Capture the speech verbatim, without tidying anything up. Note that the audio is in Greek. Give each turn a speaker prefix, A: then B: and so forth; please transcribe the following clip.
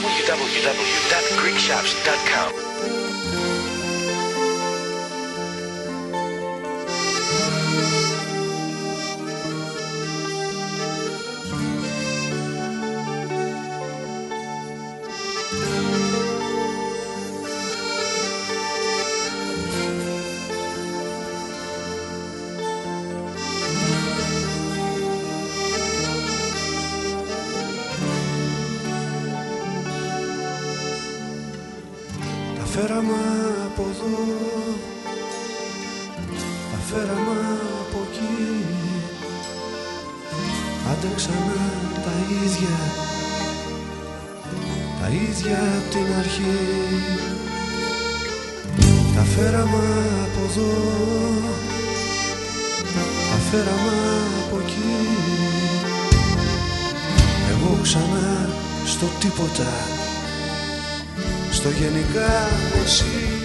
A: double-u double-u double-u dot greek shops dot com.
B: Φέραμε από εδώ, τα φέραμε από εκεί, άντεξαμε τα ίδια, τα ίδια απ' την αρχή. Τα φέραμε από εδώ, τα φέραμε από εκεί, εγώ ξανά στο τίποτα, στο γενικά εσύ.